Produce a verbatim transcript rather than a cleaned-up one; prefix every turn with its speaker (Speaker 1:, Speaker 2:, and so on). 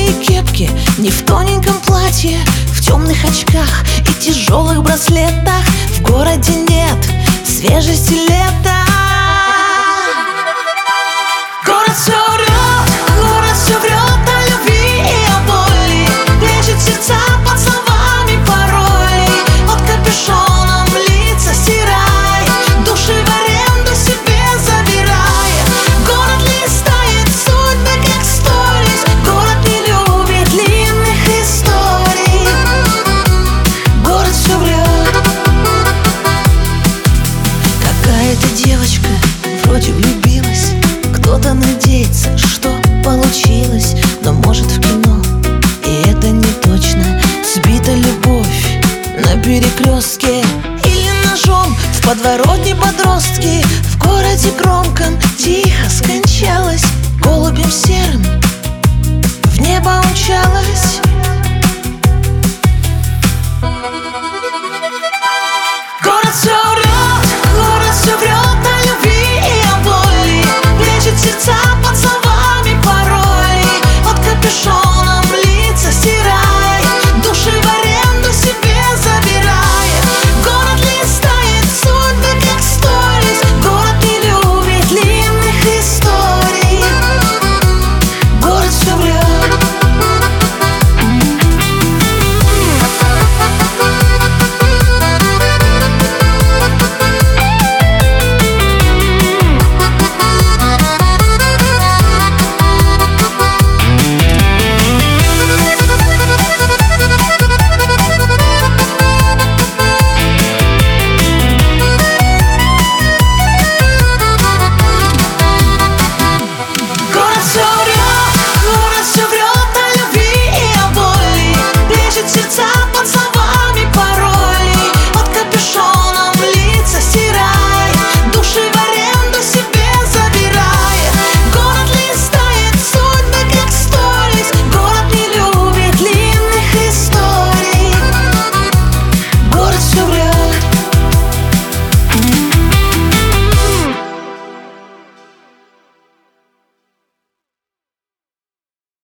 Speaker 1: белые кепки, не в тоненьком платье, в темных очках и тяжелых браслетах. В городе нет свежести лета. Город все врет, город все врет о любви и о боли, лечит сердца под словами паролей. Под капюшоном лица стирай, души в аренду себе забирай. Город листает судьбы, как сторис, город не любит длинных историй. Город все врет. Какая-то девочка вроде влюбилась, кто-то надеется, что получилось, но может в кино, и это не точно. Сбита любовь на перекрестке или ножом в подворотне подростки. В городе громком тихо скончалась, голубем серым в небо умчалась.